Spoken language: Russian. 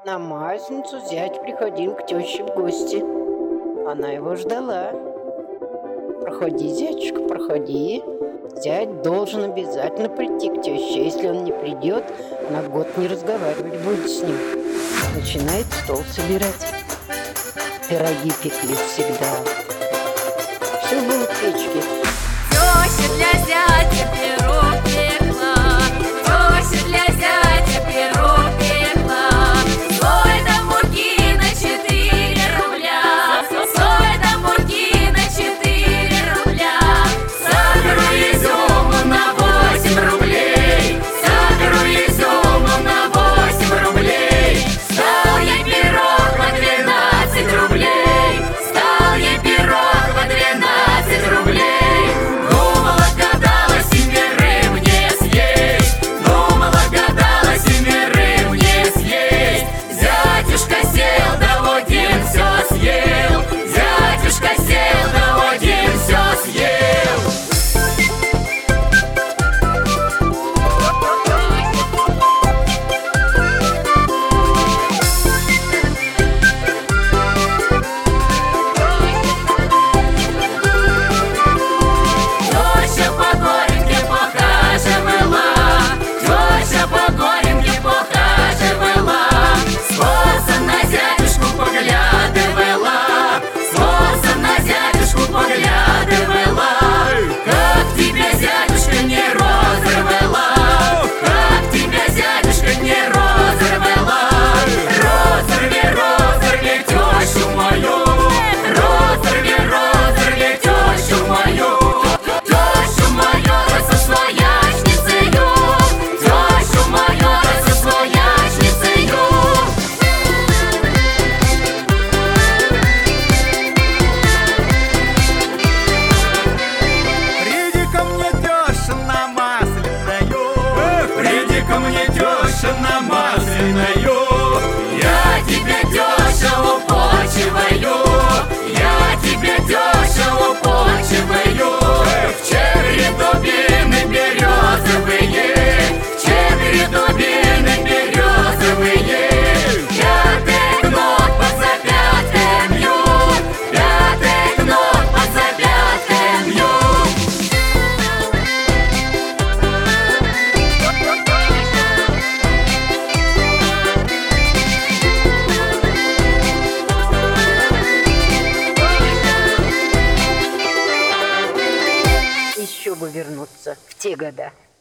На Масленицу зять приходил к теще в гости. Она его ждала. «Проходи, зятюшка, проходи. Зять должен обязательно прийти к теще. Если он не придет, на год не разговаривать будет с ним». Начинает стол собирать. Пироги пекли всегда. Все было в печке. Теща для зятя пирог пекла, теща для зятя пирог пекла. Стоит там муки на 4 рубля, стоит там муки на 4 рубля. Сахару изюму на 8 рублей, сахару изюму на 8 рублей. Стал я пирог по 12 рублей, стал я пирог по 12 рублей. На Масляную я тебе дешево почиваю, я тебе дешево почиваю. В 4 дубины березовые, в 4 дубины березовые. Пятый кнут под запяткой бьют, пятый кнут под запяткой бьют. Еще бы вернуться в те года.